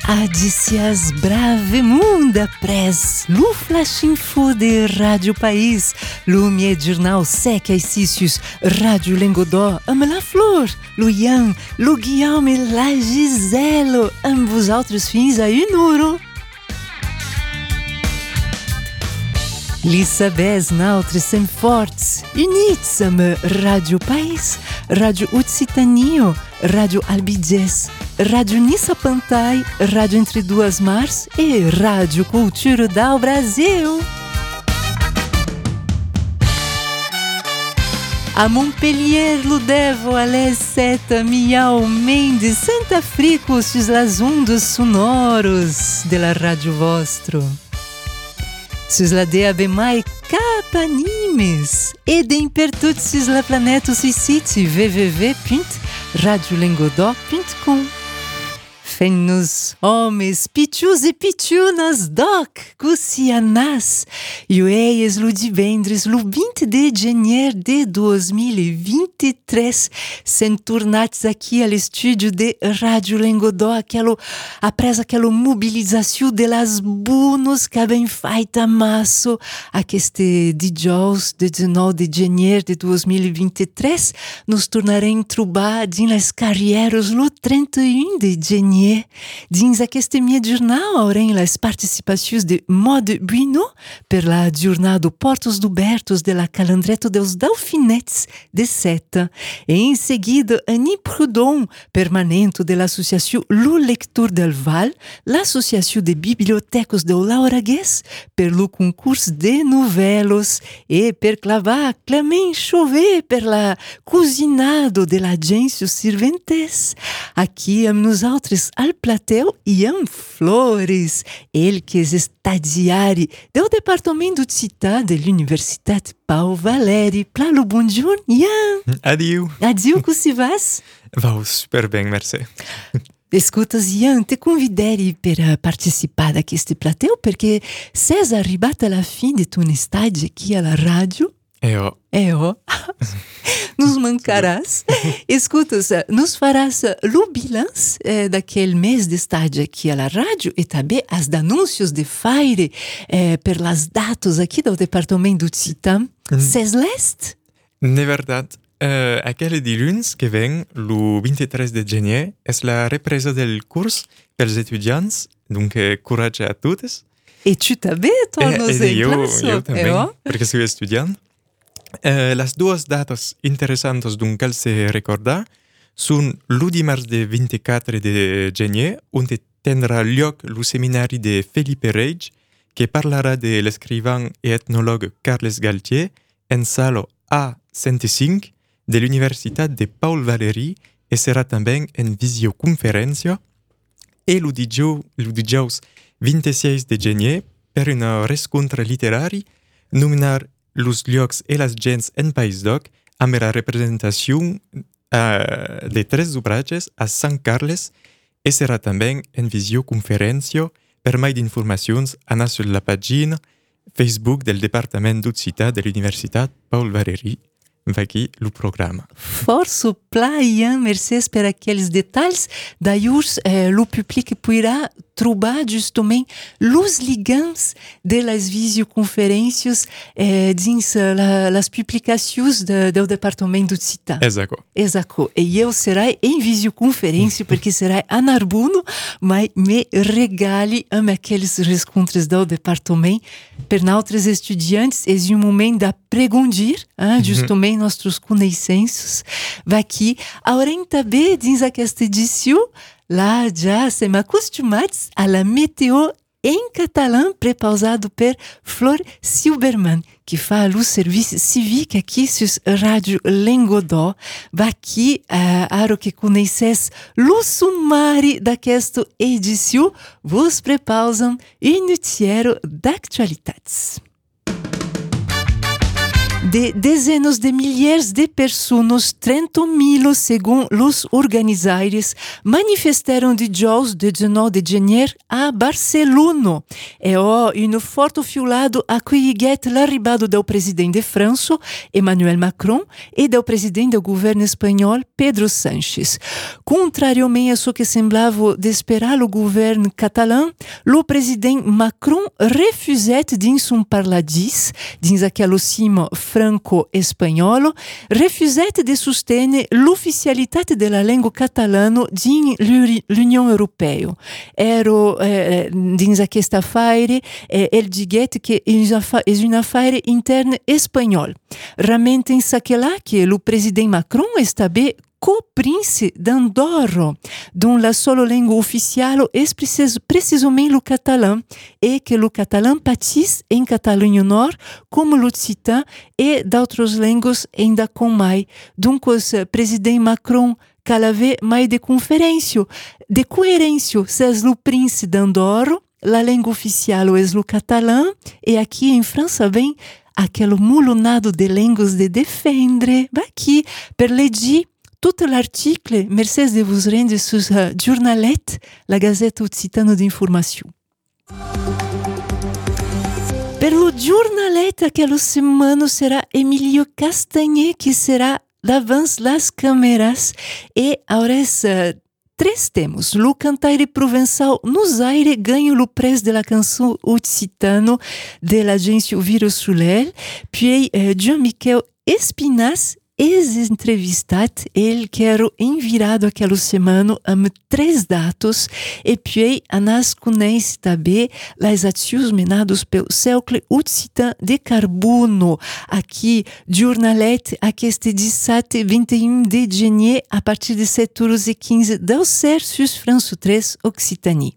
Adicias Bravemunda Press, Lu Flash Info de Rádio País, Lu Mie Jornal Sec Aicícios, Rádio Lengodó, La Flor, Lu Ian, Lu Guillaume, La Giselo, ambos outros fins aí Nuro. Lissabés Nautres Sem Fortes, Unitsam, Rádio País, Rádio Occitânio, Rádio Albigés, Rádio Nissa Pantai, Rádio Entre Duas Mars e Rádio Cultura do Brasil. A Montpellier, Ludevo, Alès, Seta, Miau, Mendes, Santa Frico, sus las ondas sonoros de la Rádio Vostro. Sus la DAB mai Capanimes, edem pertut sus la planeto sui siti www.radiolengodó.com. Fem-nos homens, pichus e pichunas, doc, cucianas, Iueies ludibendres, lu 20 de janeiro de 2023, sendo tornados aqui ao estúdio de Rádio Lengodó, após aquela mobilização de las bunos que bem feita maço, este dijous de 19 de janeiro de 2023, nos tornaremos trobar em las carreiras lu 31 de janeiro. Dins aquest meu jornal haurem as participações de Mode Bueno per la jornada Portos Dubertos de la Calandreto dos Daufinetes de Seta. E em seguida, Annie Prudon, permanente de l'associação Lu Lector del Val, l'associação de bibliotecos do Lauraguês, per lo concurso de novelos e per clavar Clement Chauvet per la cozinado de l'agência Sirventes. Aqui, nos outros al platel Ian Flores, ele que é estagiário do departamento de Cita de l'Universitat Pau Valéry. Plalo, bonjour, Ian. Adieu. Adieu, como se vas? Vau super bem, merci. Escutas, Ian, te convidei para participar deste platel porque ses arribat a la fin de ton estágio aqui à la rádio. Nos mancarás. Escutas, nos farás o bilance daquele mês de estágio aqui à rádio e também as anúncios de feire per las datas aqui do departamento de Citam. Ses lest? De verdade, aquele dilluns que vem, o 23 de janeiro, é a represa do curso pelos estudantes, donc courage a todos. E tu também tornas em classe? Eu também, porque sou estudante. Las duas datas interessantes d'un cal se recordar són lo dimarts de 24 de janeiro, onde tindrà lloc lo seminari de Felipe Reig, que parlarà de l'escrivain e etnologue Carles Galtier en sala A105 de l'Universitat de Paul Valéry e serà també en visioconferència. E lo dijous 26 de janeiro, per una rescontre literari, nominar los llocs e las gens en País d'Oc amb la representació de 3 obratges a Sant Carles e serà també en visioconferència. Per mai d'informacions, anar sur la pàgina Facebook del Departament d'Occità de l'Universitat Paul Valéry. Va aqui o programa. Força pla, Ian, mercês per aqueles detalhes. Daí, o público poderá trobar justamente os ligantes das visioconferências dins as publicações do departamento de Cita. Exato. E eu serei em visioconferência, porque serei a Narbuno, mas me regale aqueles encontros do departamento per outros estudantes. É momento de pregundir, justamente nossos conhecimentos. Vai aqui, além também dins aquesta edição, lá já se me acostumados a la meteo em catalão prepausado per Flor Silberman, que faz o serviço cívico aqui sur Rádio Lengodó. Vai aqui, aro que conheces o sumário d'aquesta edição, vos prepausam noticiero d'actualitats. de dezenas de milhares de pessoas, 30.000 segundo os organizadores, manifestaram de hoje, de 19 de janeiro, a Barcelona. E um forte fiulado acolhiguet l'arribada do presidente de França, Emmanuel Macron, e do presidente do governo espanhol, Pedro Sánchez. Contrariamente a o que semblava de esperar o governo catalão, o presidente Macron refusait dins un parladís, dins aquele cimo franco-espanholo, refusait de sostenere l'ufficialitat de la lingua catalana dins l'Union Europea. Ero dins aquesta affaire, el diguet que és una affaire interna espanhol. Realmente in aquela que o presidente Macron está bem co-príncipe d'Andorra, dont la sola língua oficial é precisamente o catalão, e que o catalão patisse em Catalunha Nord, como o occitano e d'autres línguas ainda com mais. Donc, o presidente Macron cada vez mais de coerência, se és o príncipe d'Andorra, a língua oficial é o catalão, e aqui em França vem aquele mulonado de línguas de defender. Aqui, per legir tout l'article, merci de vous rendre sur Journalet, la Gazette Occitana d'Information. Per lo Journalet, aquela semana será Emilio Castañé, que será davant las câmeras, e agora três temas. O cantaire provençal Nos Aires ganha o prêmio de la canção occitana de l'agência Viro Soleil, puis Jean-Michel Espinasse ex-entrevistat, ele que era enviado aquela semana amb 3 datos, e puis anas conhece também as ações menadas pelo Cercle Occitan de Carbono, aqui, Journalet, este 17 e 21 de janeiro, a partir de 7h15, do Cersus France 3 Occitanie.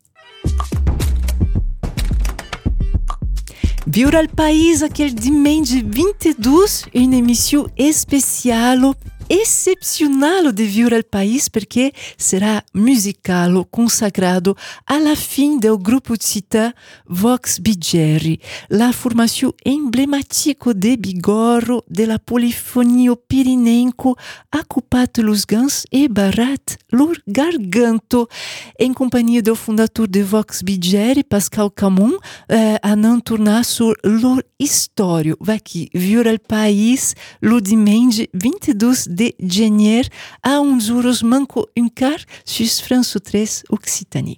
Viure al País, aquele dimanche 22, uma emissão especial, excepcional de Viure al País, porque será musical, consagrado à la fin do grupo occitan Vox Bigeri, la formação emblemática de Bigorro, de la polifonia pirinenco, ocupat los gans e barrat lor garganto, em companhia do fundador de Vox Bigeri, Pascal Camon, a não tornar sur lor história. Vai aqui, Viure al País, lo dimanche 22 de janeiro, a uns horas manco un quart, sus France 3 Occitanie.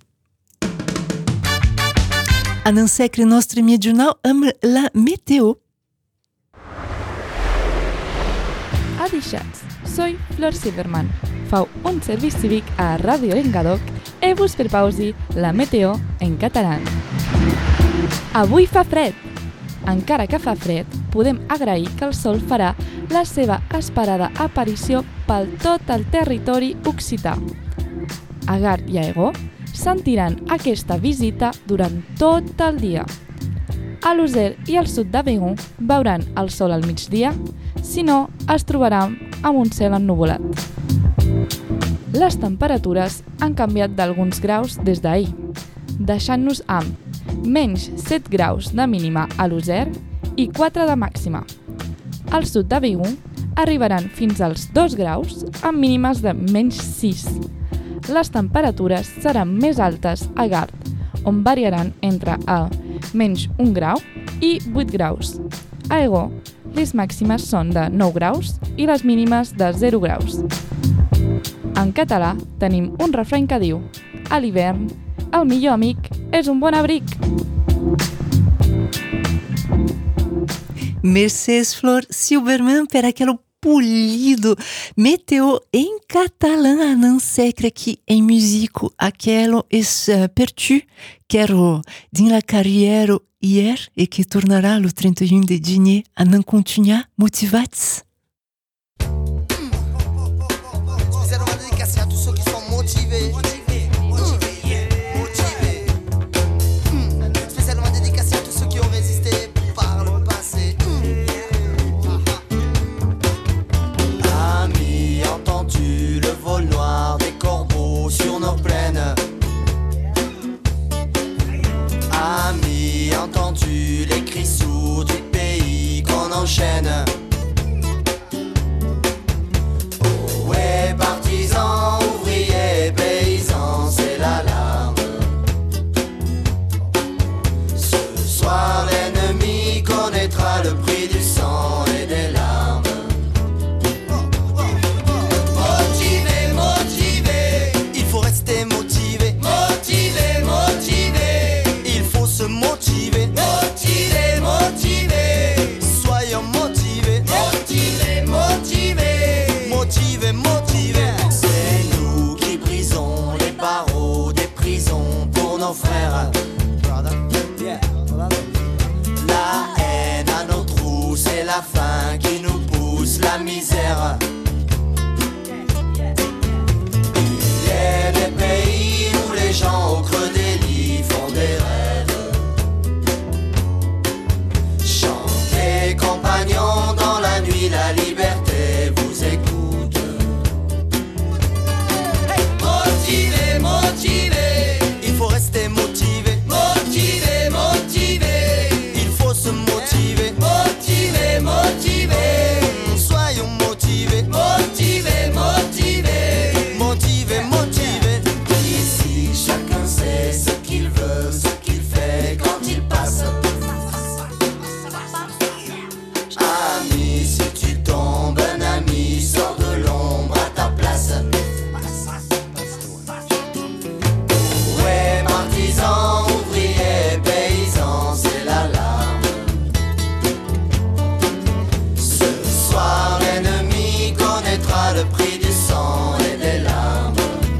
A não secre nostre mediunal amb la meteo. Adixats, soy Flor Silverman. Fau un servici cívic a Radio Engadoc e vos prepausi la meteo en català. Avui fa fred. Encara que fa fred, podem agrair que el sol farà la seva esperada aparició pel tot el territori occità. A Gard i a Ego sentiran aquesta visita durant tot el dia. A l'User i al sud de Begon veuran el sol al migdia, si no, es trobaran amb un cel ennuvolat. Les temperatures han canviat d'alguns graus des d'ahir, deixant-nos amb menys 7 graus de mínima a l'User i 4 de màxima. Al sud de Begon arribaran fins als 2 graus amb mínimes de menys 6. Les temperatures seran més altes a Gard, on variaran entre menys 1 grau i 8 graus. A Ego, les màximes són de 9 graus i les mínimes de 0 graus. En català tenim un refrany que diu: a l'hivern, el millor amic és un bon abric. Mercedes Flor Silverman per aquele polido meteo em catalã, não secre aqui em músico, aquele é per tu, quero din la carrière hier e que tornará o 31 de janeiro a não continuar motivados. Entends-tu les cris sourds du pays qu'on enchaîne? nos frères. La haine à nos trous, c'est la faim qui nous pousse, la misère. Il y a des pays où les gens au creux des lits font des rêves. Chantez compagnons dans la nuit, la liberté vous écoute. Motivé, motivé, il faut rester motivé. Motivé, motivé, il faut se motiver. Motivé, motivé, soyons motivés. Motivé, motivé, motivé, motivé. Ici chacun sait ce qu'il veut, ce qu'il fait quand il passe. Ami, si tu tombes, un ami sort de l'ombre à ta place. Ouais, partisans, ouvriers, paysans, c'est l'alarme. Ce soir, l'ennemi connaîtra le prix du sang et des larmes.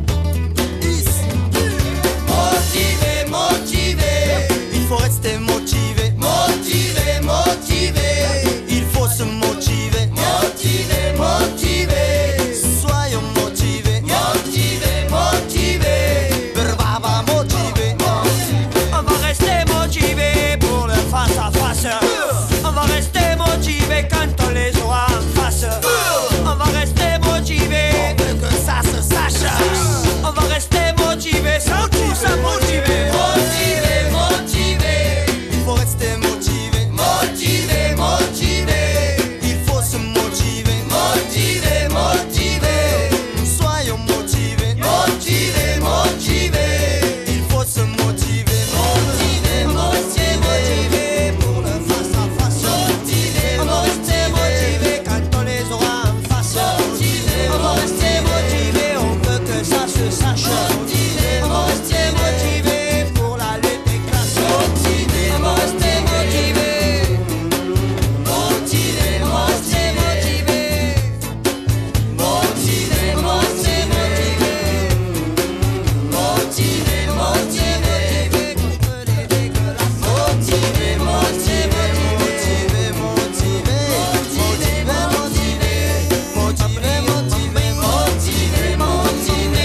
Motivé, motivé, il faut rester motivé. Motivé, motivé, il faut se motiver. Motivé, motivé, soyons motivés. Motivé, motivé, brava, motivé. On va rester motivé pour le face à face. On va rester motivé quand on les aura en face. On va rester motivé, on veut que ça se sache. On va rester motivé, sans tout ça motivé. Motivé, motivé, il faut rester motivé. Motivé, motivé, il faut se motiver. Motivé, motivé, soyons motivés. Motivé, motivé, il faut se motiver. Motivé, motivé, pour le face à face. Motivé, on va rester motivé quand on les aura en face. Motivé, on va rester motivé, on veut que ça se sache. Motivé, on va rester motivé pour la lutte des classes. Motivé, on va rester motivé. Motivé, motivé, motivé, motivé, motivé, motivé, contre les dégueulasses. Motivé, motivé, motivé, motivé, motivé, motivé, motivé, motivé, motivé,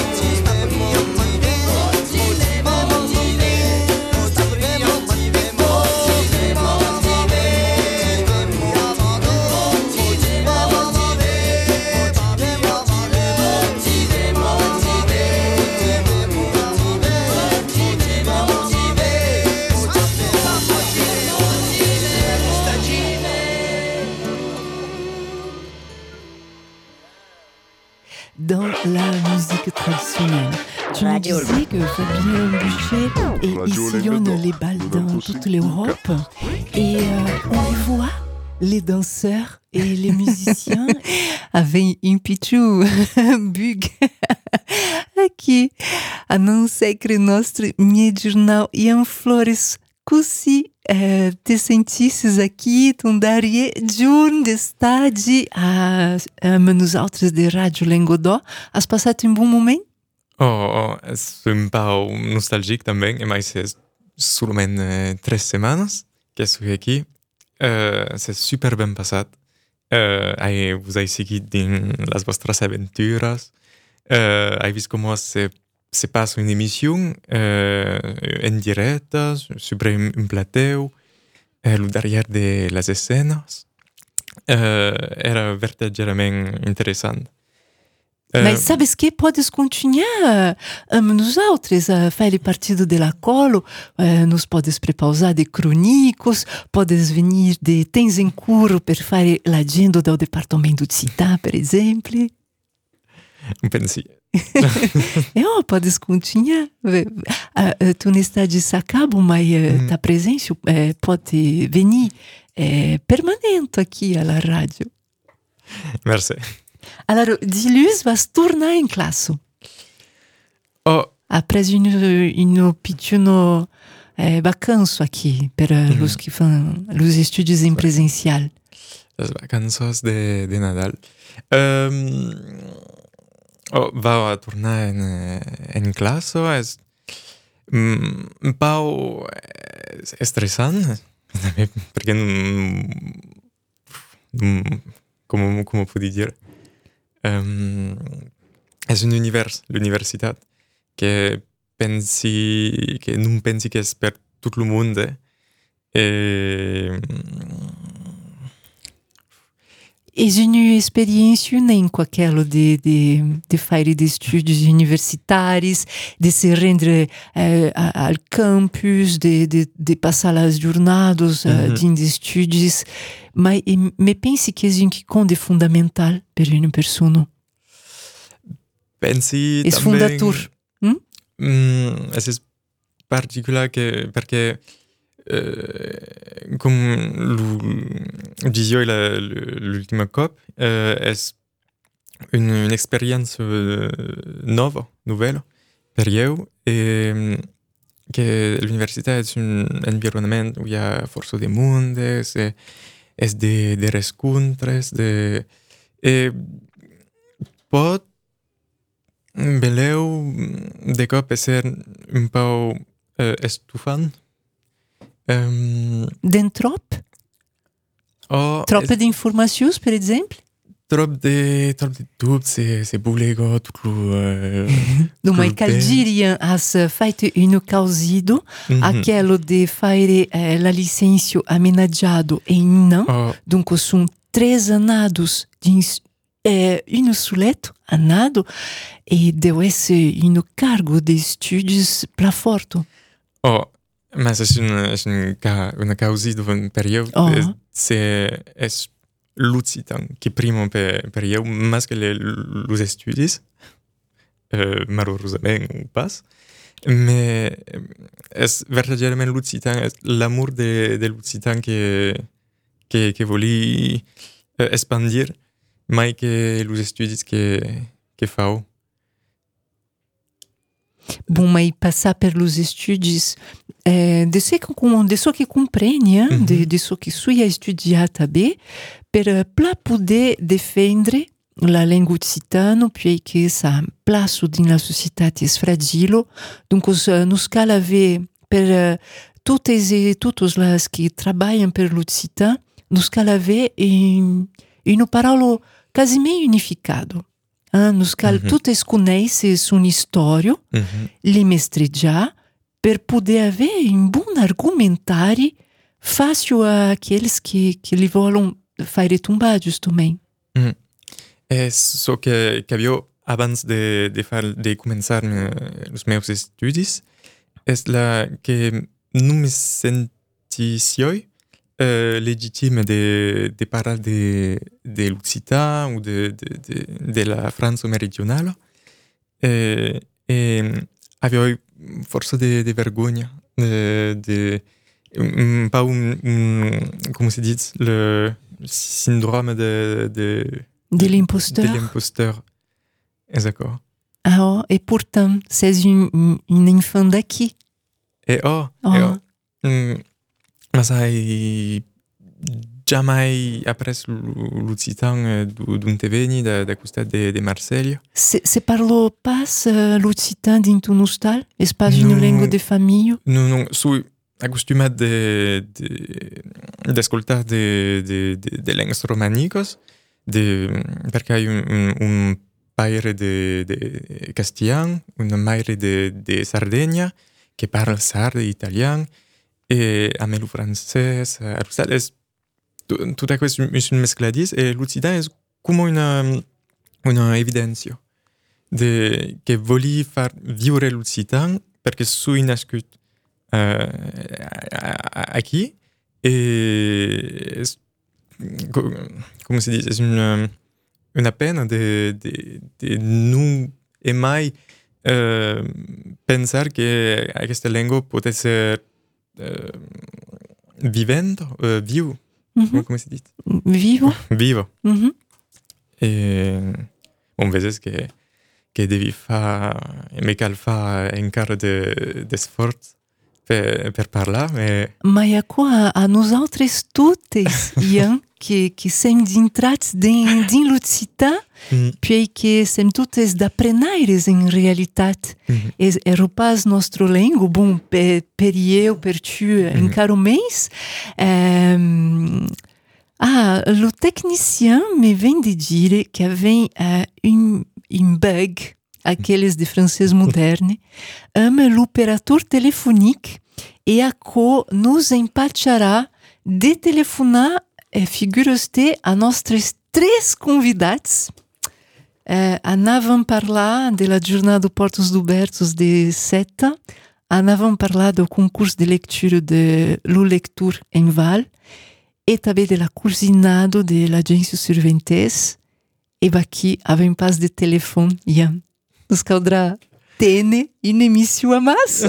Dans la musique traditionnelle, tu nous disais que Fabien Buchet sillonne les bals dans toute l'Europe et on les voit, les danseurs et les musiciens avec un pichu bug aqui a não ser que nosso jornal Ian Flores Cussi te sentisses aqui, tu daria de estádio a nosaltres de Rádio Lengodó. Has passat un bon moment? És un pau nostàlgic també, mais és solament 3 setmanes que estic aquí. C'est super ben passat. Vos he seguit dins les vostres aventures. He vist com se passa una emissió en directe sobre un plateu, el darrere de les escenes. Era verdadeirament interessant. Mas sabes que podes continuar nosaltres a fazer partido de la colo, nos podes prepausar de cronicos, podes venir de tens em curro per fare l'agenda do departamento de città, per esempio. Pensi. Podes continuar. Tu não está de Sacabo, mas tá presente, pode venir permanente aqui à la rádio. Merci. Alors, dilus vas tornar em classe. Après une pequeno vacanço aqui para os que fazem os estudos em presencial. As vacances de Nadal. Va a tornar en classe. un po' stressant, perché come puoi dire, è un univers, l'università, che non pensi che è per tutto il mondo. És uma experiência nem com aquilo de fare de estudos universitários, de se rendre ao campus, de passar as jornadas de estudos, mas me penso que é um que é fundamental para uma pessoa. Pensi É também... fundador. É particolare perché come disais l'ultima COP, è un'esperienza nouvelle per io, e che l'università è un environnement où il y a forse des mondes, es de rescontres, e pot beleu de cop ser un po' estufant. Den trop? Trop d'informacions, per exemple? Trop de dubs, se bulego tutto Non, ma Calgirian has feito un causido aquello de fare la licenzio amenaggiado e não. Dunque sono 3 annados uno suletto annado e deve essere un cargo de studios plaforto. Ma c'est una causa d'un periodo è lucitan che prima per io mas che los estudis malheureusement pas mais es verdaderamente lucitan es l'amor de lucitan che voli expandir mai che los estudis che fao. Bom, mas passar pelos estudos de so que compreende, de so que suia studiar também, per poder defender la lingua occitana, perché sa place nella società è fragile, dunque nos cal ave per totes e tutos las que trabalham per l'occità, nos cal ave una parola quasi meio unificado. Nos cal totes conhecem sua história, li mestreggiar, per poder haver un buon argumentari fácil àqueles que lhe volam fare tumbar, justamente. É so que avevo abans de começar os meus estudos, é la que non me sentisioi legitime de parlar de l'Occità o de la Franza meridionale, e avevo forse de vergogna, un po' come si dice, le syndrome de l'imposteur. De l'imposteur, esatto. E pourtant, c'est un enfant daqui. Ma sai, jamais après l'Occitan d'un te veni da costat de Marseille. Se parlo pas l'Occitan din tu nostal? Es pas una lingua de famiglia? Non, sono acostumat d'ascoltar de lengues romanicos, perché hai un paire de castian, una maire de Sardegna, che parla sardo e italiano, e a me lo francès, tutta questa è un mescladis, e l'Occitan è come una evidenza che voglio far vivere l'Occitan perché sono nascut qui, e come si dice, è una pena di non mai pensare che questa lingua potesse essere vivo. Come si dice? Vivo. E un veces che devi fare, e me cal fa encara de sforzo per parlar, Ma hi ha qua a nosaltres totes, Ian, que sem d'intrats din l'Occità, puis que sem totes d'aprenaires en realitat. Ero pas nostro lengo, bon, per eu, per tu, encara més. Le technicien me vem de dire que havia un bug, aqueles de francês moderne, l'operator telefonique e a co nos empatxarà de telefonar, figures-te, a nostres 3 convidats. Anàvem parlar de la jornada Portos Obertos de Seta, anàvem parlar do concurs de lectura de Lu Lectur em Val, e també de la cozinado de l'agència Surventes, e aqui havem pas de telefone, Ian. Nos caldrà tene in emissió a massa.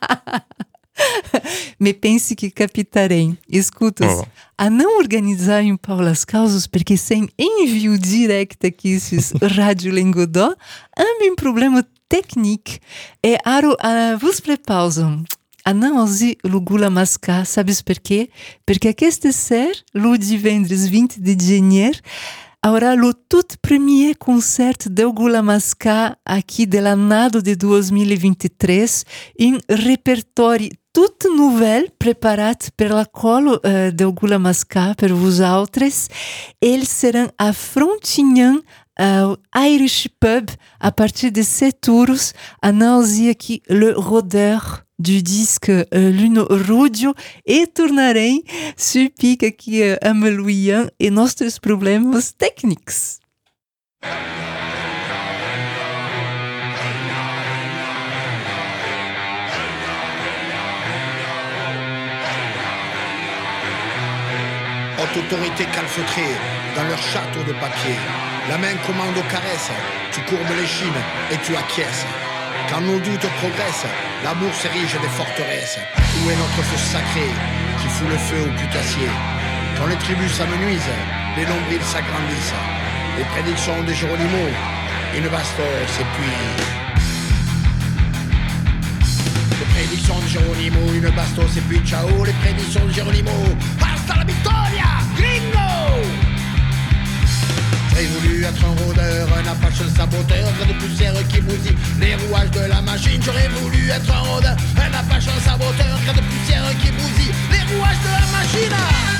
Me pense que captarem. Escutas, a não organizar um pouco as causas, porque sem envio direto aqui esses Rádio Lengodó, há um problema técnico. E aro vos prepausam. A não ouvir o Gula Mascar, sabes por quê? Porque aquest ser, o divendres 20 de janeiro, haurà o tout premier concert do Gula Mascar aqui de l'annado de 2023, um repertori tout nouvel preparat per la col do Gula Mascar per vosaltres. Eles serão a Frontignan, ao Irish Pub, a partir de 7 euros. A nós aqui le rodeur du disque Luno Rudio e tornarem supic aqui a Meluian e nossos problemas técnicos. Haute autorité calfeutrée dans leur château de papier. La main commande aux caresses, tu courbes les chines et tu acquiesces. Quand nos doutes progressent, l'amour s'érige des forteresses. Où est notre feu sacré qui fout le feu au putassier? Quand les tribus s'amenuisent, les nombrils s'agrandissent. Les prédictions de Geronimo, une bastos et puis... Les prédictions de Geronimo, une bastos et puis ciao. Les prédictions de Geronimo, hasta la victoria, gringo! J'aurais voulu être un rôdeur, un apache saboteur, de poussière qui bousille les rouages de la machine. J'aurais voulu être un rôdeur, un apache saboteur, de poussière qui bousille les rouages de la machine.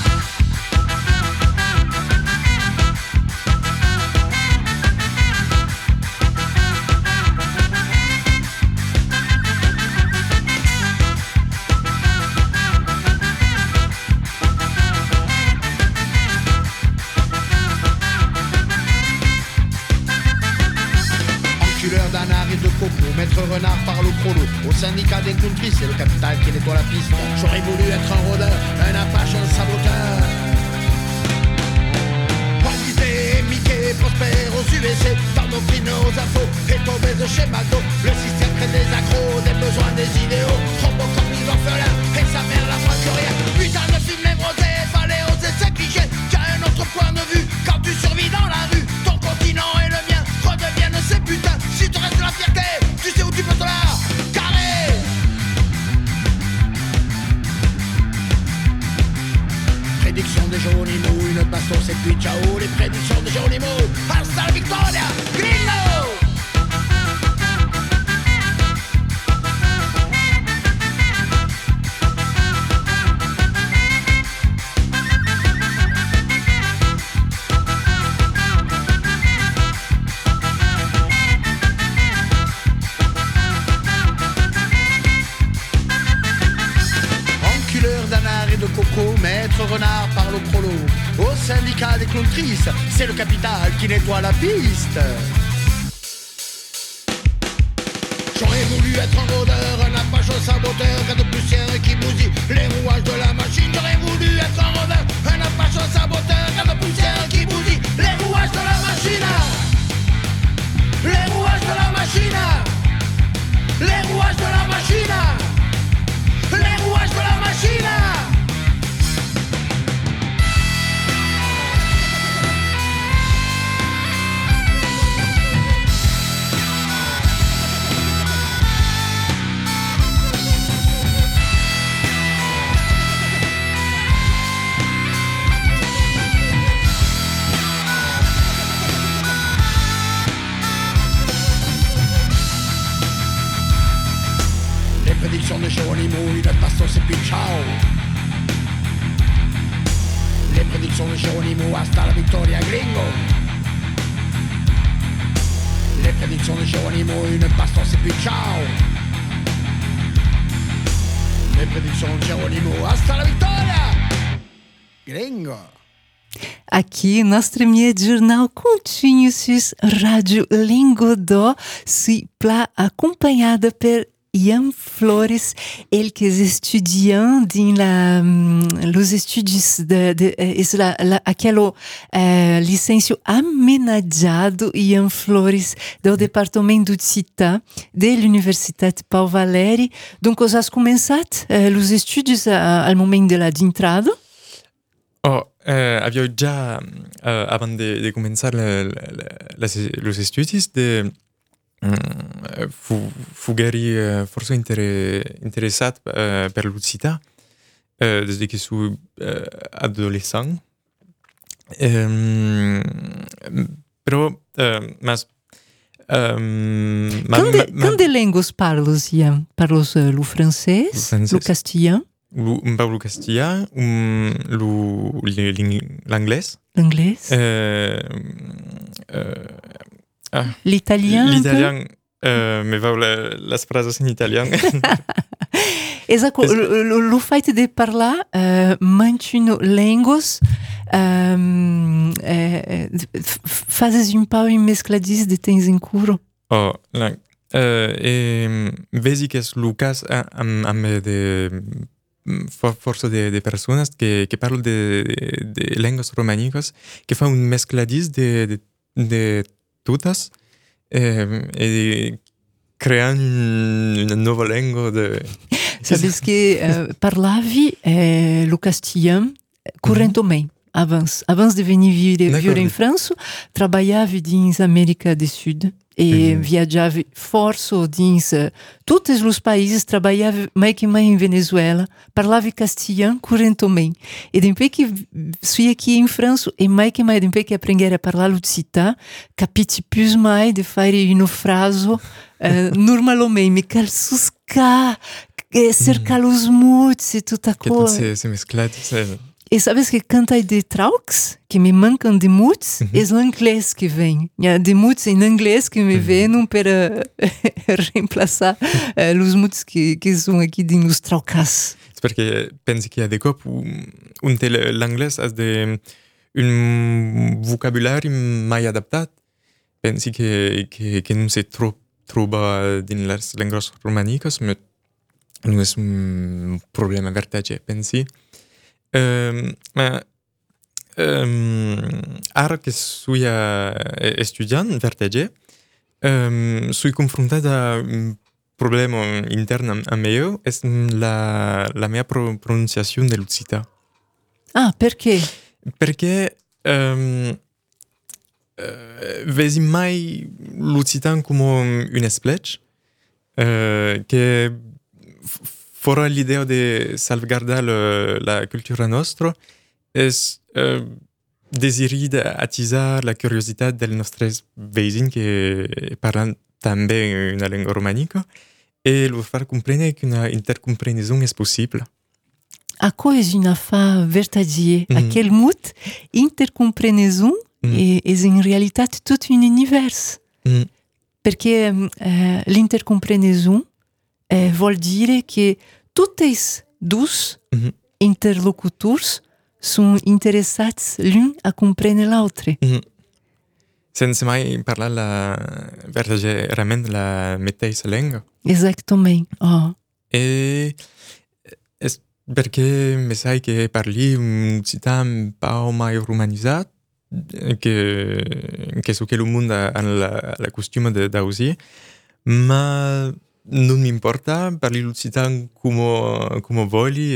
Maître renard parle au chrono. Au syndicat des country, c'est le capital qui nettoie la piste. J'aurais voulu être un rôdeur, un apache, un saboteur. Walt Disney, Mickey, Prosper aux UVC, dans nos prix, nos infos, et tombés de chez McDo. Le système crée des accros, des besoins, des idéaux. Robocop, les orphelins, et sa mère la voit que rien. Putain de film névrosé, fallait oser ces clichés. T'as un autre point de vue, quand tu survis dans la rue. Ton continent et le mien redeviennent ces putains. Si te reste la fierté, tu sais où tu peux te la carrer. Prédiction de Geronimo, une bastos et puis ciao. Les prédictions de Geronimo, hasta la victoria, gringo. Maître renard parle au prolo. Au syndicat des clowns tristes, c'est le capital qui nettoie la piste. J'aurais voulu être un rôdeur, un apache, un saboteur, un de poussière qui bousille les rouages de la machine. J'aurais voulu être un rôdeur, un apache, un saboteur, un de poussière qui bousille les rouages de la machine. Les rouages de la machine. Les rouages de la machine. Les rouages de la machine. prédictions de Geronimo, une baston c'est puis ciao. Les prédictions de Geronimo, hasta la victoria gringo. Les prédictions de Geronimo, une baston c'est puis ciao. Les prédictions de Geronimo, hasta la victoria gringo. Aqui, nosso premier jornal continue sur Radio Lingodó, suis pla acompanhada per Ian Flores, ele que é estudante nos estudos aquele licêncio amenajado Ian Flores do departamento de Città dell'Universitat Pau Valeri. Donc, os has começat os estudos al moment de la entrada? Avevo già, avant de començar los estudis, fugari forse interessat per l'Ucità, desde que sono adolescent. Però, mas... Quante línguas parlos, Ian? Parlos lo francês, lo castillan? Un peu le castillan, l'anglais. L'anglais? L'italien? L'italien, me va les frases en italien. Esatto, lo fait de parlar mantiene línguas, fazes un peu une mescladis de tens en cours. Vedi que és el cas amb força de persones que parlen de lengües romàniques, que fan un mescladís de totes e creant una nova llengua de... Sabes que parlavi lo castillan correntoment. Abans de venir viure em França, trabalhava dins América do Sul e viajava força dins todos os países, trabalhava mais que mais em Venezuela, parlava castilhano correntoment. E depois que fui aqui em França, e mais que mais depois que aprendi a falar Lucita, capite plus mais de fazer uma frase normalmente, me calçuscar, cercar os muts e toda coisa. Que tot se mesclat, E sabes que quando há de traux, que me mancam de muts, é o inglês que vem. De muts em inglês que me vêm para reemplaçar os muts que são aqui de nos traucas. Perché pensi che de cop l'anglès has de un vocabulari mai adaptat. Pensi che non si troba din les lengües romàniques, ma non és un problema vertage, pensi. Ara che sui estudiant vertage, sui confrontat a un problema intern a meu, és la mia pronunciazione dell'Ucità. Ah, perché? Perché vedi mai l'Ucità come un esplec che fora l'idea di salvaguardare la cultura nostra è desiri di attisare la curiosità dei nostri vicini che parlano també una lingua romanica e lo far comprendere che una intercomprensione è possibile. A cosa una fa vertagie, aquel mot intercomprensione è in realtà tutto un universo. Perché l'intercomprensione vuol dire che tutti i dos interlocutors sono interessati l'un a comprendere l'altro. Senza mai parlare veramente la stessa lingua. Esattamente. E perché mi sai che parli un città un po' mai romanizzata, che su che il mondo ha la costume da usare, ma non mi importa, parli l'Uccitan come voli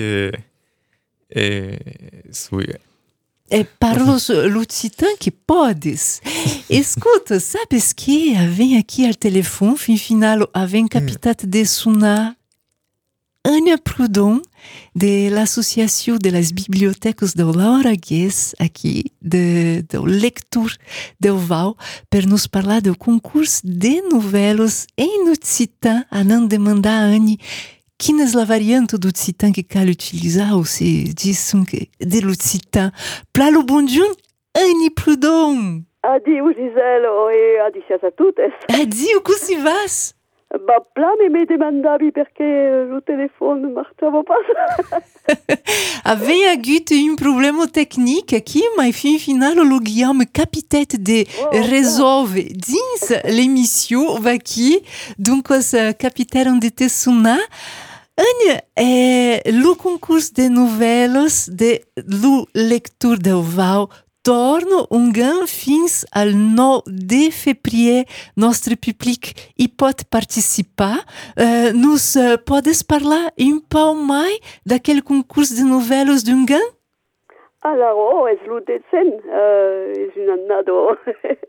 e parlo l'Uccitan que podes. Escuta, sabes que vem aqui ao telefone, final, vem capitata de sonar Ania Proudhon, de l'Associação das Bibliotecas do Laura Guess, aqui, do lector do Val, para nos falar do concurso de novelas em Ucitã, a não demandar a Anne, quina és la variante d'occitan que cal utilitzar ou se disson que de l'occitan. Plalo bonjour, Annie Prudhomme. Adiu, Giselo, e adicias a tutes. Adiu, cum si vas? Ma plame mi demandavi perché il telefono marciava pas. Avem agut un problema tecnic aqui, mas fin final o Guillaume capitet de resolve dins l'emissió aqui, donc os capitaram de te sonar. Ania, lo concurs de novelas de lo lector del Val torna gan fins al 9 de febrer. Nostre public hi pot participar. Nos podes parlar un pau mai d'aquel concurs de novelas gan? Alors, es lo decent, es un annado,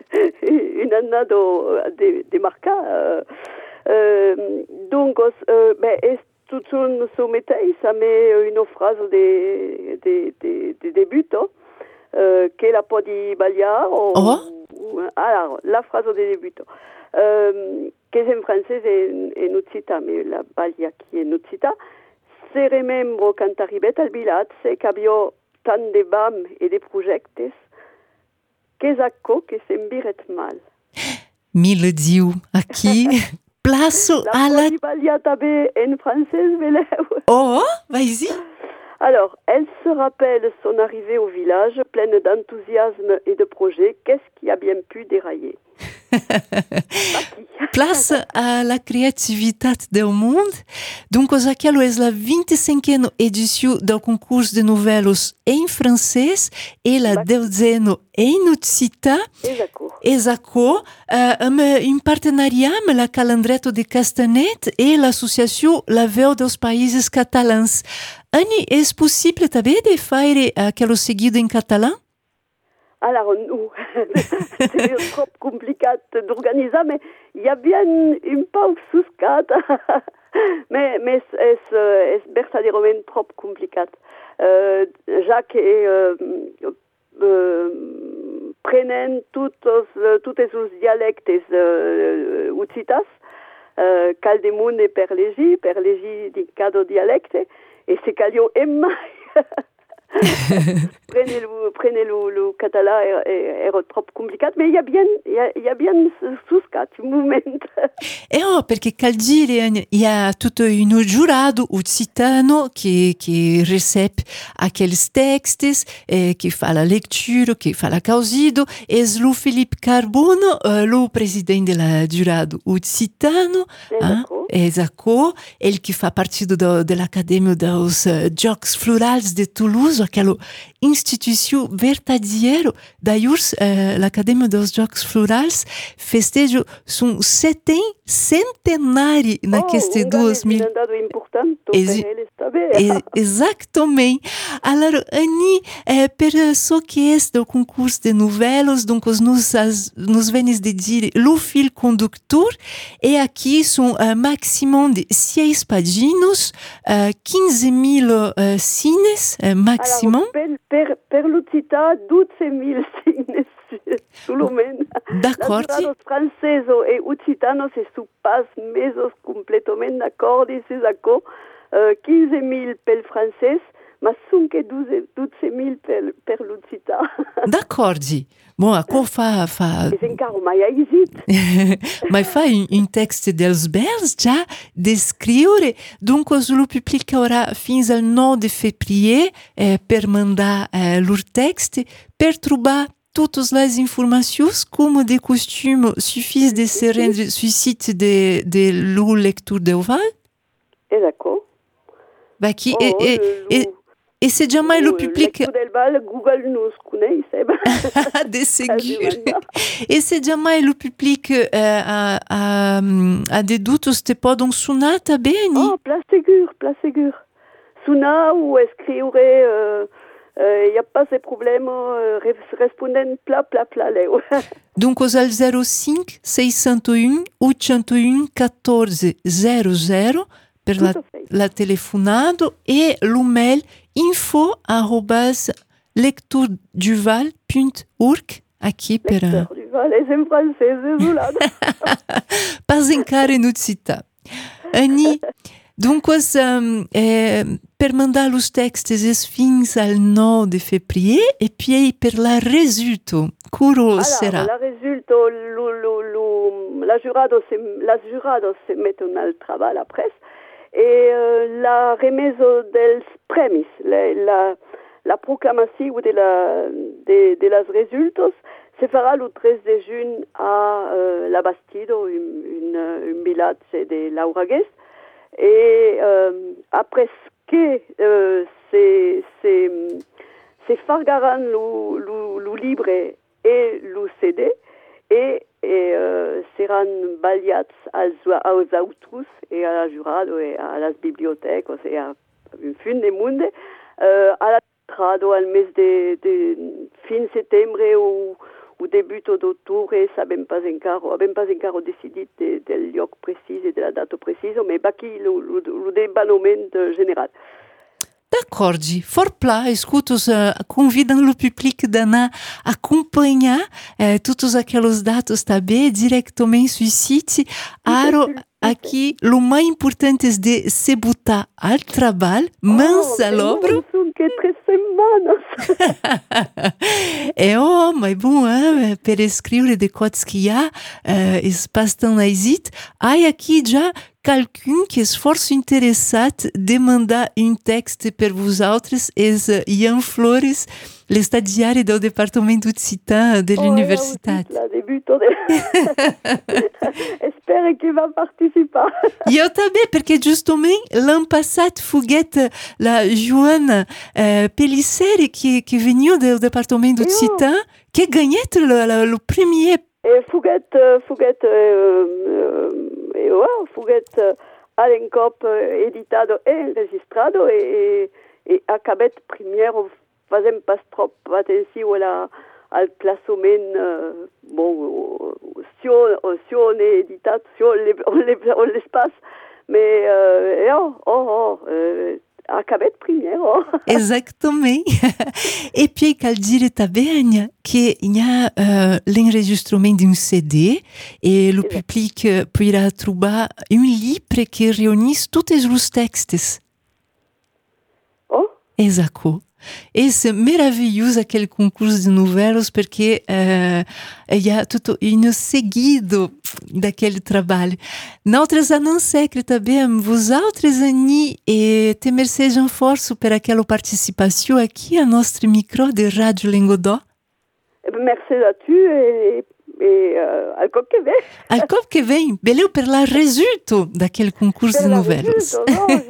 de marcar. Donc, es tot un someteis a me una frase de debut, che la podi ballar alors, la phrase de début che è in francese e in occita, mais la ballia qui è in occita, se remembro quand arribet al vilat se cabio tant de bam e de projectes che zacco che sembiret mal. Mille diu, aqui, plaço a la... La podi ballar també en francès, veleu. Oh, vas-y. Alors, elle se rappelle son arrivée au village, pleine d'enthousiasme et de projets. Qu'est-ce qui a bien pu dérailler? Place a la criativitat del mund. Donc, aquilo é la 25ª edició del concurs de novelas em francès e la 10ª em occità. Exaco. En partenariat amb la Calandreto de Castanet e l'associació La Veu dels Països Catalans. Annie, és possible també de fer aquello seguido en català? Alors, non, c'est trop compliqué d'organiser, mais il y a bien une pause sous quatre. mais c'est verdaderament trop compliqué. Jacques prenen tous els dialectes occitas, cal de monde per legi di cada dialecte, et c'est calio emma. Prenez le català era trop complicat, mais il y a bien suscat un moment. Perché cal dire, il y a tutto un giurato occitano che recebe aqueles textos, che fa la lectura, che fa la causido, e lo Philippe Carbono, lo presidente del giurato occitano, Exaco, ele que fa partido de l'Acadèmia dos Jocs Florals de Toulouse, aquela instituição verdadeira. Daí, l'Acadèmia dos Jocs Florals festeja son centenário naqueste 2000. Exatamente. Alors, Annie, per so que é do concurso de novelas, donc nos venes de dire o fil conductor, e aqui são maximum de 6 páginas, 15.000 signes maximum. Alors, per l'Occità, 12.000 signes. D'accord. Los francesos e occitanos se supas mesos completament d'acord i c'est d'accord. 15.000 pel francès, ma són que 12.000 per l'occità. D'accord. Bon, aquò fa... És encara mai èxit. Ma fa un text dels bells ja d'escriure. Donc, lo publicarà fins al 9 de febrer per mandar lor text, per trobar toutes les informacions, comme de costume, suffisent de se rendre sur le site de lo lector del Val. D'accord. Qui et c'est jamais le public. Lector del Val, Google nous connaît, de seguir. Et c'est jamais le public a des doutes, te podem sonar també, Annie? Pla segur. Sonar ou escriure... Il n'y a pas de problème, respondent pla, Léo. Donc, aux 05 601 801 14 00 per la telefonado e l'email info@lectorduval.org aqui per... Lector Duval, és en francès, désolada. Pas encara en occità. Annie, Donc, per mandar os textos fins al 9 de febbraio e poi per la risultato, curo sarà? La risultato, la jurado se mettono al lavoro après e la remesa dels premis, la proclamazione de las resultados se farà le 13 de juin a La Bastide, un village de Laura Guest. Et après que se fargaran le livre et le CD et seran baliats aos autres et à la jurado et à las bibliothèques et à un fin de monde à la trado al mes de fin settembre ou début d'octobre, sabem pas encara decidit del lloc precis et de la data precisa, mais aquí lo debanament general. D'acord, fort pla, escutos convidam o público d'anar acompanhar todos aqueles dados também diretamente no site. Aro, aqui, o mais importante é de se botar ao trabalho, mãos à obra. Que 3 semanas. Mas bom, per escrever de coisas que há, é bastante exit. Há aqui já qualquun que és força interessat de mandar um texto per vos autres, és Ian Flores, l'estagiaire do departamento de Città dell'universitat. La debuto Espero que vai participar. Eu também, porque justamente l'an passat fuguet la Joana Pellicer que veniu do departamento de Città, que ganhet le premier. E fuguet Alencop editado e registrado e acabet primeiro fazem pas trop atenció al classament si on est editat, si on l'espace, mais acabet primeiro. Exatamente. E puis cal dire também que il y a l'enregistrement d'un CD et le public pourra trouver un livre qui réunit tous les textes. Oh? Exato. Esse maravilhoso aquele concurso de novelas porque il y a tout un seguido daquele trabalho. Noutras não secre também, vos autres Ani e te mercejam força per aquela participação aqui a nosso micro de Rádio Lengodó. Merci a tu e al cop que vem. Al cop que vem, beleu per la resulto daquele concurso de novelas.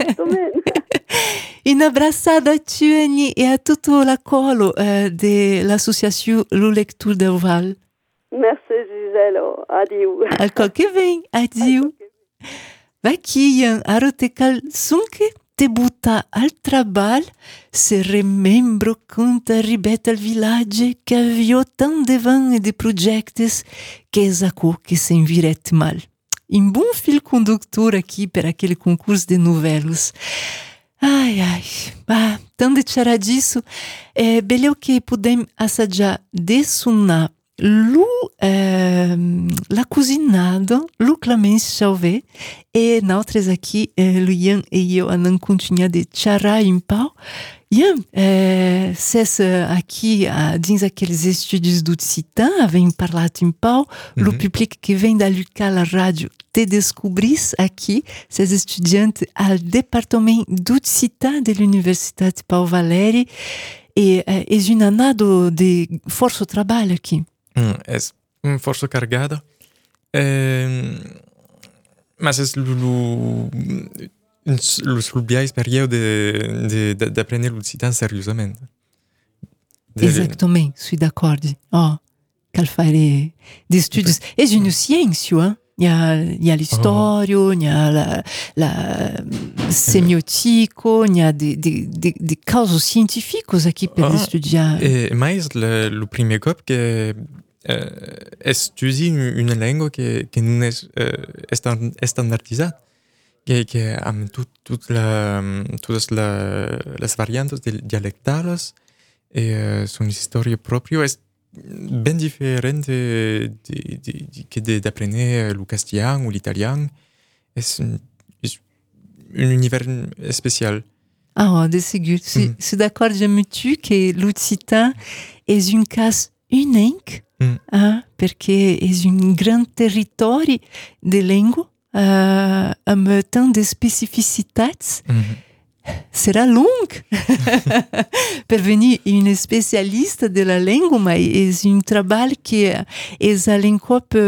Un abraçada a tu, Annie, e a tutto l'acolo de l'associazione Lu Lecture del Val. Merci, Gisèle. Adieu. Al cop que vem, adieu. Aqui, aro te calzunche te butta al trabalho, se remembro quando arribet al village que avio tant de vent e de projectes que exaco que se enviret mal. Um bom fil conductor aqui per aquele concurso de novelas. Ai, tant de xerrar disso, beleu que podem assaggiar de sunar la cozinado, lo Clemence Chauvet, e noutras aqui, o Ian e eu anam continuar de xerrar um pau. Ian, cessa aqui dins aqueles estúdios do Città, vem parlar um pau, o público que vem da Lucas la rádio te descobris aqui, ces estudiantes ao departamento do Città de l'Universitat Pau Valéry, e é um anado de força trabalho aqui. É força carregada, mas é o biais período de aprender o Città seriosamente. Exatamente, sou d'accordo. Cal fare de estudos. É uma ciência, hein? Il y a l'histoire, il y a la semiotico, il y a des casos científicos aqui para estudar. Mais le premier cop que estudie une langue que non est standardisée, que am todas las variantes dialectales et son histoire proprio es ben diferente que de aprender le castillan ou l'italien. Es un univers spécial. Ah, de segur. C'est d'accord, j'aime-tu que l'occitan est une case unique, parce que c'est un grand territoire de langue, amb tant de spécificités. Sera long per venir une spécialiste de la langue, mais c'est un travail qui est à l'encop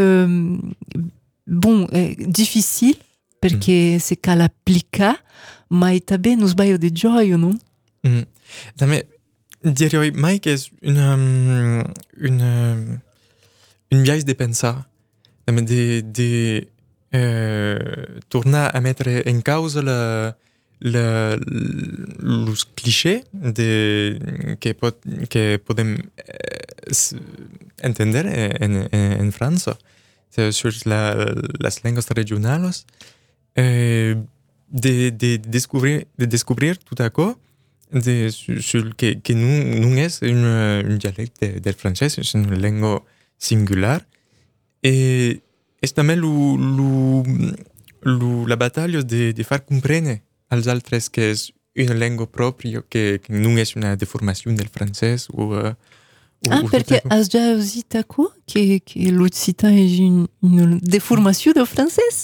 difficile, parce que c'est qu'à l'appliquer, mais também nos bairros de joio, non? Também direi mai que é une viagem de pensar, também de tornar a mettre en causa los clichés que podem entender en Francia sur las lenguas regionales, de descobrir tout à coup sur que non es un dialecte del francés, es una lengua singular, et es también la batalla de faire comprendre als altres que es una lengua propria, que non es una deformación del francés perché has già usito que l'occitan est une déformation del francès?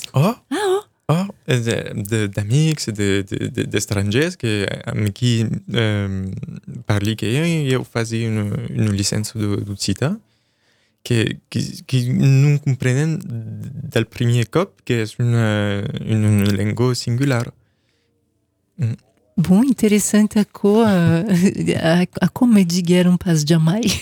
D'amics, d'estrangers amb qui parli que jo faci una llicència d'occitan que non comprenen del primer cop que és una llengua singular. Bom, interessante a como me digueram pas jamais.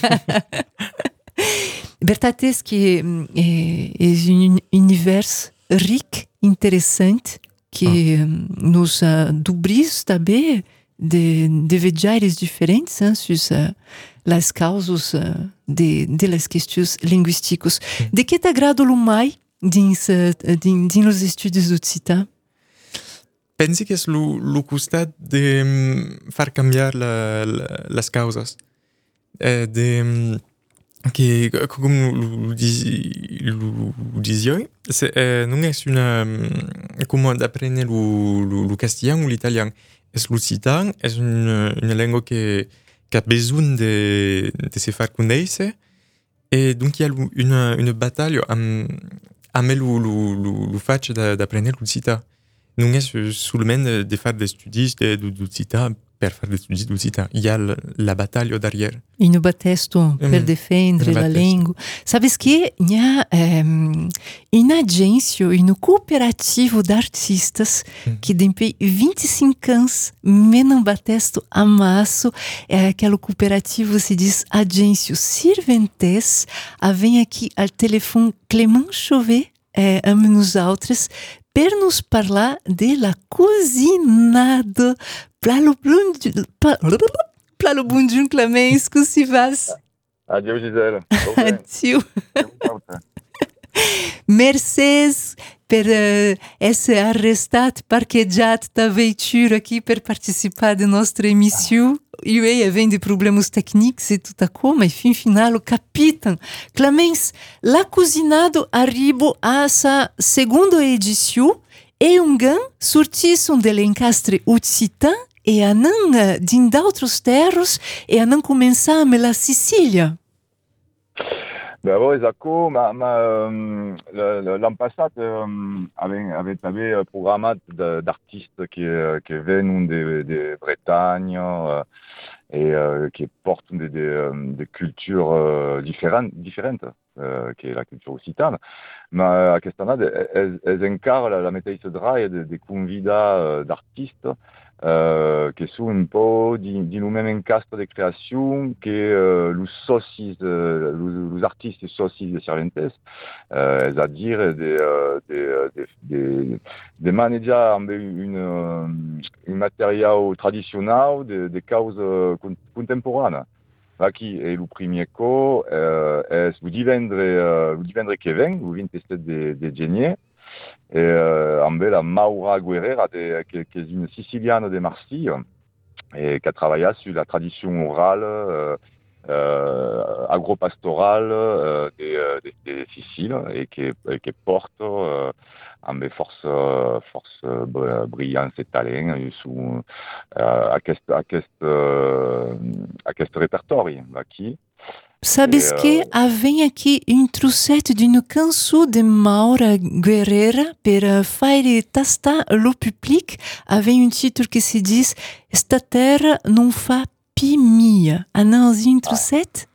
Verdade é que é um universo rico, interessante, que nos dobris também de vejares diferentes sur as causas de las questões linguísticas. De que te agrada o mais dins os estudos do occitan? Pensi que és el costat de fer canviar les causes. Que, com ho disioi, non és com d'aprendre el castellà o l'italià. És l'occitan, és una llengua que a besoin de se fer conèixer, et donc hi ha una batalla amb el faig d'aprendre l'occitan. Non és solament de fer d'estudis d'occitan per fer d'estudis d'occitan. Hi ha la batalha darrere. E no batesto per defendere la lingua. Sabes que hi ha una agência, um cooperativo de artistas que tem 25 anos menam batesto amasso. Aquele cooperativo se diz Agêncio Sirventes. Vem aqui ao telefone Clément Chauvet, amb nosaltres, per nos parlar de la cozinada. Plalo bunjun Clément, escusi vas. Adieu Gisèle. Adieu. Mercês per esse arrestat, parquejat da veitura aqui per participar de nostra emissão. E aí vem de problemas técnicos e tudo como, mas fim final o capitam. Clément, la cozinado arribo a essa segunda edição e um gan sortisson de l'encastre occitan e anan din d'autres terres e anan començar amb la Sicília. Ben oui, Zaco, l'an passat avait programmat d'artistes qui viennent de Bretagne et qui portent des cultures différentes, qui est la culture occitane. Mais à questa elles incarnent la metteissedraia des convidats d'artistes che sono un po' di un même incastre de création che los artistes socis de Cervantes, c'est-à-dire de manejar amb un material tradicional de causa contemporània. Aqui é o primer co, é o divendre que vem, o 27 de gener, amb la Maura Guerrera, qui est une Siciliane de Marseille, et qui a travaillé sur la tradition orale, agropastorale de Sicile, et qui porte amb force brillants e talent su aquest repertori aqui. Sabes que havia aqui um trocet d'une cançó de Maura Guerreira per fare tastar lo public. Havia título que se diz Esta terra não fa pi mia. Anãozinho trocet?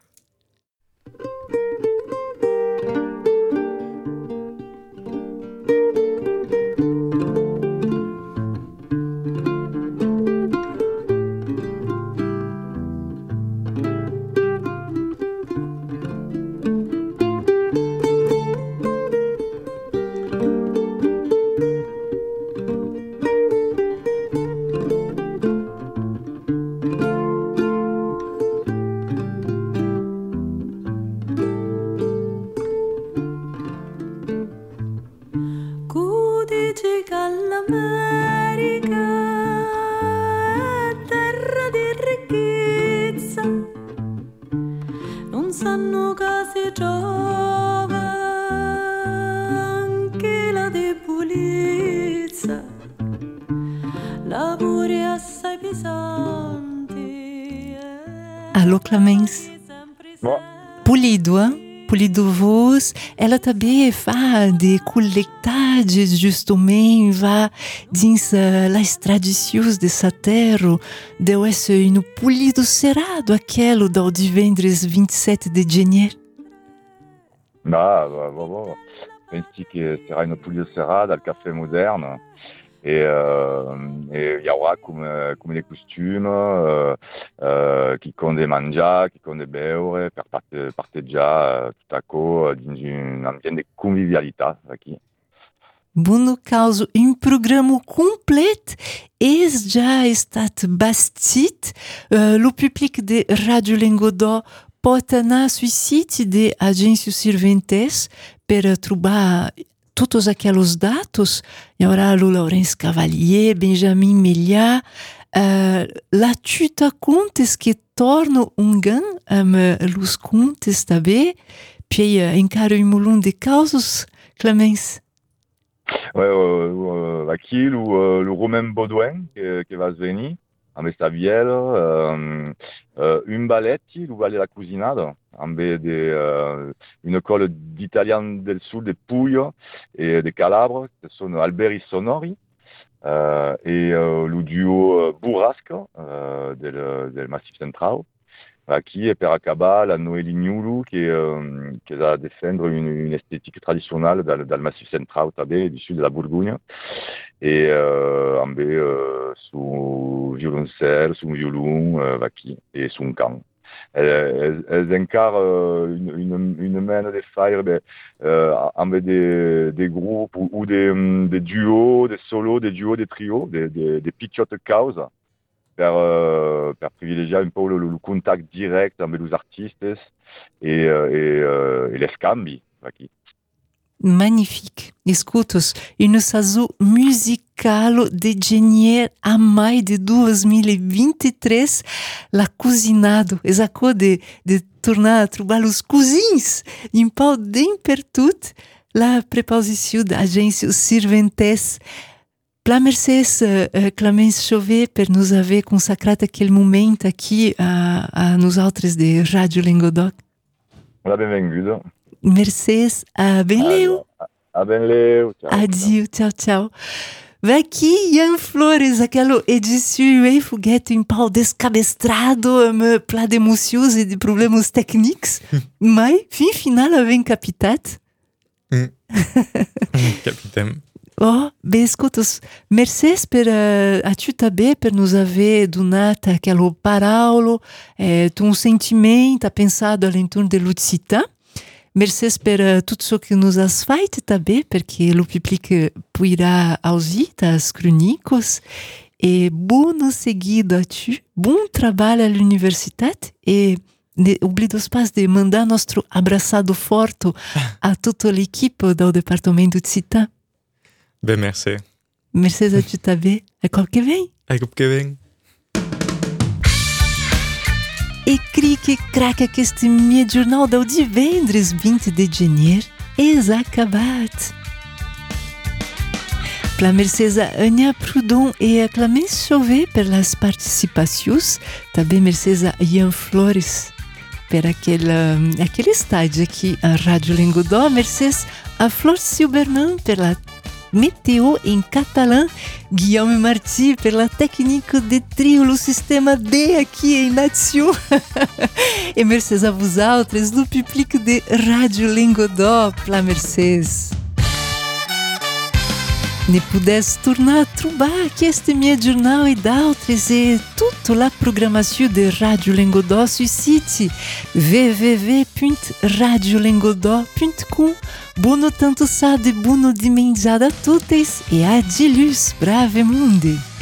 Alô, Clemens. Polido, hein? Polido voz, ela também faz de collectades justamente, va dins las tradições dessa terra, deu esse um polido cerrado aquele do divendres 27 de janeiro. Pensi che sarà una pulida serrada al Café Moderne e il y aura come des costumes, chi con des mangiare, chi con des beure, per parteggiare tutto a co dins un ambiente de convivialità aqui. Buno causa programa completo já estat bastit. Le public de Radio Lengodó pot anar sul site de agências serventes per trobar todos aqueles dados. Hi haurà lo Laurence Cavalier, Benjamin Melià, la tuta contes que torna gan amb los contes també, puis encara un molon de causes, Clemens. Aqui le Romain Baudouin che va venir amb sta biel, un balletti, le ballet de la cuisinada, amb une école d'italien del sud de Puglia et de Calabre, che sono Alberi Sonori, et le duo Burrasca del Massif Central. Qui est per acabar la Noélie Gnoulou qui va défendre une esthétique traditionnelle dans le Massif Central du sud de la Bourgogne et sous violoncelle, sous violon et sous un can. Elles incarnent une main de faire avec des groupes ou des duos, des solos, des duos, des trios, des picciotte causes. Per privilegiare un po' le contact direct avec les artistes et les scambi aqui. Magnifique. Escutos, une saison musicale de janeiro a mai de 2023, la Cozinado. Esa co de tornar a trobar os cozinhos em pau dem per tot, la preposició d'agências serventes. Pla Mercès, Clemens Chauvet, per nos haver consacrat aquele momento aqui a nosaltres de Rádio Lengodó. Benvinguda. Mercès, a benleu. A benleu. Adieu, tchau, tchau. Vai aqui, Ian Flores, aquela edição aí, foguete em pau descabestrado, pla de emoções e de problemas técnicos, mas, fim final, vem capitat. Capitaine. Oh, bem, escutos, mercês per a tu també per nos haver donat aquela paraula, ton sentimento, a pensado all'intorno de l'Utsita. Mercês per tutto ciò che nos has feito també, perché lo public poirà ouvir as crônicas. E buon seguido a tu, bom trabalho à l'universitat e oblidos pas de mandar nostro abraçado forte a toda l'equipe do departamento de Utsita. Ben, merci. Merci a tu també. A cop que vem. A cop que vem. E crique craca que este meu jornal do divendres 20 de janeiro és acabat. Pla mercês a Ania Prudon e a Clamence Chauvet per las participações, também mercês a Ian Flores per aquele estádio aqui a Rádio Lingodó, mercês a Flor Silberman per la météo em catalã, Guillaume Marty per la técnica de trio no sistema D aqui em Nation. E mercês a vos autres do public de Rádio Lingodó, pla mercês. Ne pudesse tornar a trobar que este meu jornal e d'autres e toute la programmação de Rádio Lingodó sur site www.radiolingodó.com. Bono tanto sa de bono dimensada a tuttes e adilus brave mundi.